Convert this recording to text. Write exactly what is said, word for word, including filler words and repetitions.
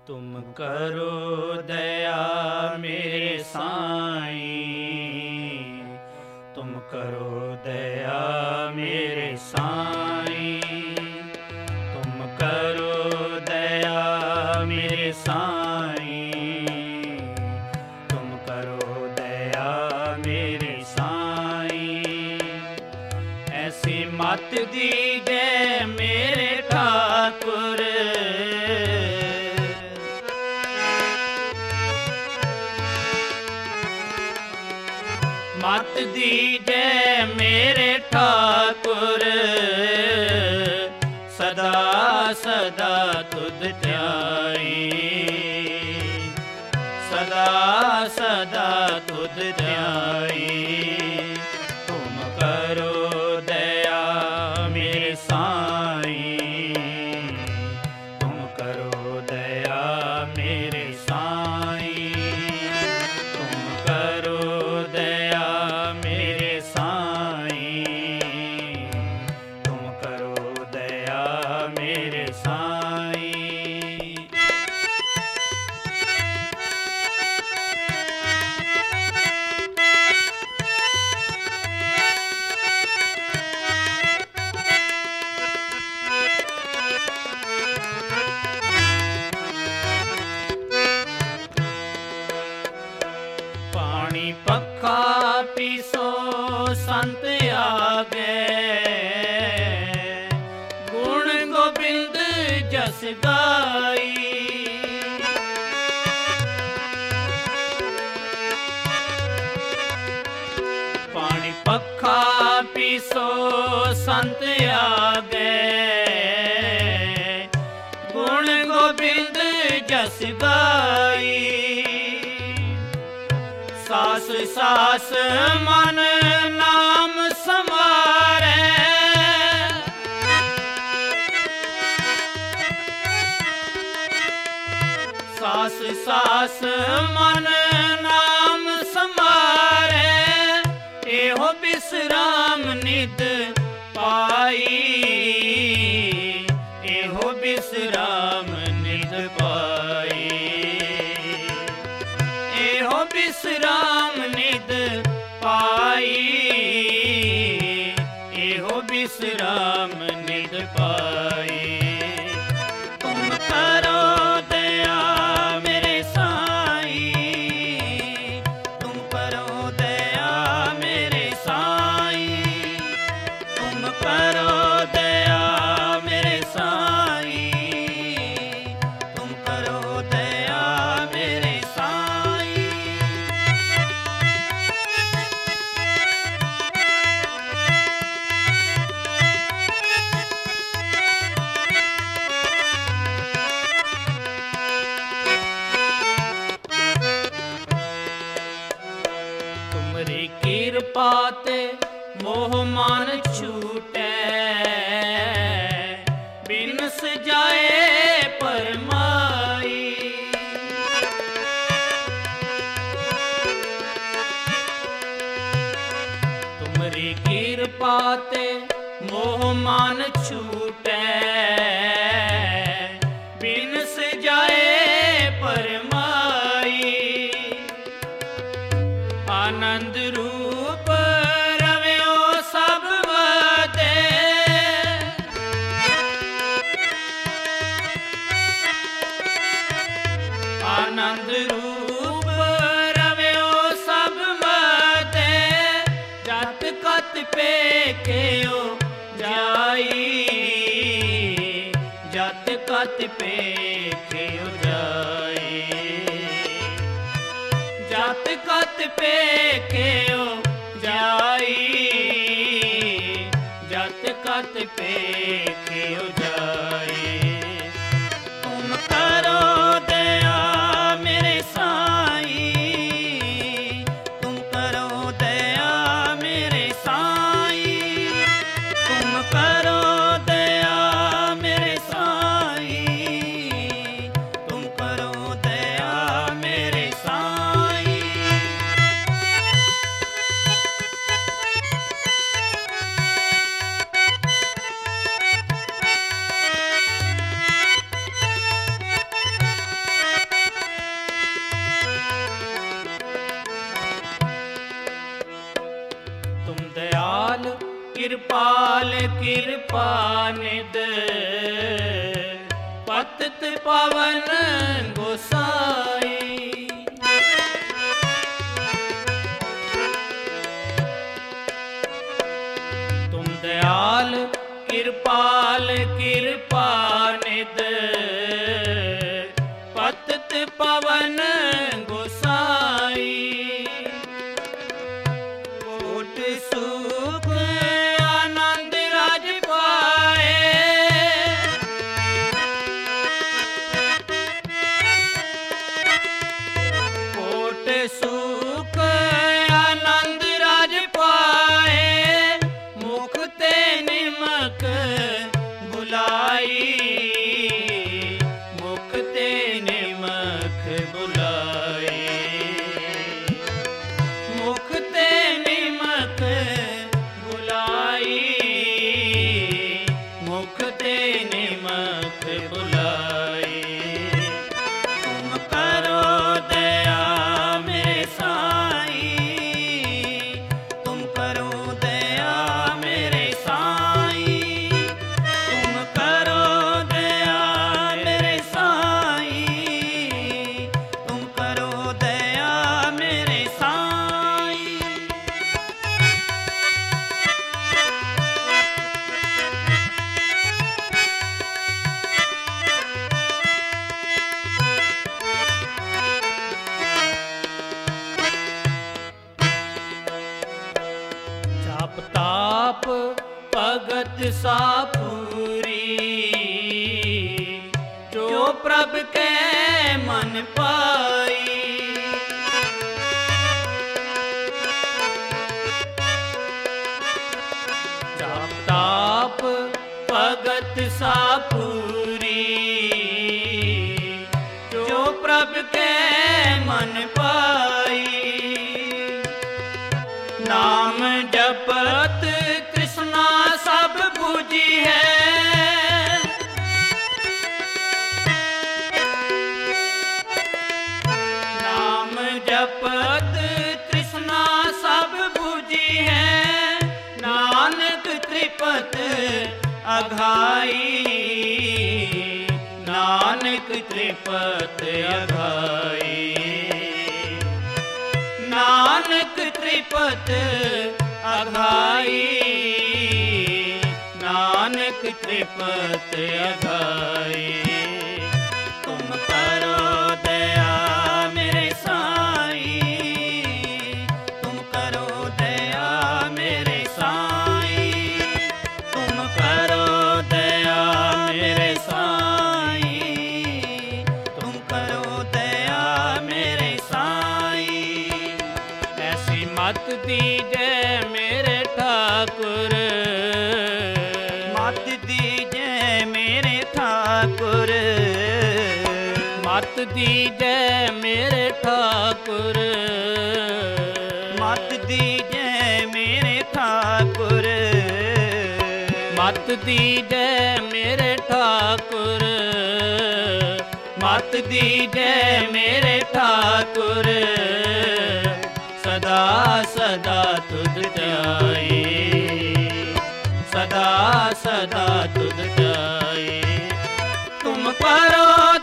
तुम करो दया मेरे साईं, तुम करो दया मेरे साईं, तुम करो दया मेरे साईं, तुम करो दया मेरे साईं। ऐसी मत दीजे मेरे ठाकुर, मत दीजे मेरे ठाकुर, सदा सदा तुध ध्याई, सदा सदा तुध ध्याई। तुम करो दया मेरे साईं, तुम करो दया मेरे साईं, तुम करो दया मेरे साईं, तुम करो दया मेरे साईं। पानी पक्का पीसो संत आगे, गुण गोबिंद जस गाई। पानी पक्का पीसो संत आगे, गुण गोबिंद जस गाई। सास सास मन नाम समारे, सास सास मन नाम समारे। एहो विश्राम निद पाई, एहो विश्राम निद पाई, एहो विश्राम निद पाई, एहो विश्राम निद पाई। तुम करो दया मेरे साईं, तुम करो दया मेरे साईं, तुम करो दया मेरे साईं, तुम करो दया मेरे साईं। तुमरी कृपा ते मोह मान छूटे, बिन सजाए परमाई। तुमरी कृपा ते मोह मान छूटे, बिन सजाए परमाई। आनंद रूप रव्यो सब वादे, आनंद रूप रव्यो सब वादे। जत कत पेख्यो जाई, जत कत पेख्यो जाई, जत कत पेख्यो जाई, जत कत पेख्यो जाई। तुम करो दया मेरे साईं, तुम करो दया मेरे साईं, तुम करो दया मेरे साईं, तुम करो दया मेरे साईं। किरपाल कृपा निध पतित पावन गोसाई। तुम दयाल कृपाल कृपा निध पतित पावन गोसाई। कोट सुख आनंद राज पाए कोट सुख आनंद राज पाए मुख ते निमक बुलाई मुख ते निमक बुलाई मुख ते निमक बुलाई मुख ते निमक बुलाई। तुम करो दया मेरे साईं तुम करो दया मेरे साईं तुम करो दया मेरे साईं तुम करो दया मेरे साईं। जाप ताप भगत सापूरी जो प्रभ के मन पाई। जाप ताप भगत सापूरी जो प्रभ के मन पाई। नाम जपत कृष्णा सब बूझी है नाम जपत कृष्णा सब बूझी है नानक त्रिपत अघाई नानक त्रिपत अघाई नानक त्रिपत अघाई नानक त्रिपत अघाई। तुम करो दया मेरे साईं तुम करो दया मेरे साईं तुम करो दया मेरे साईं तुम करो दया मेरे साईं। ऐसी मत दीजे मेरे ठाकुर मत दीजे मेरे ठाकुर मत दीजे मेरे ठाकुर मत दीजे मेरे ठाकुर मत दीजे मेरे ठाकुर मत दीजे मेरे ठाकुर सदा सदा तुझ ध्याए सदा सदा तुझ ध्याए। तुम करो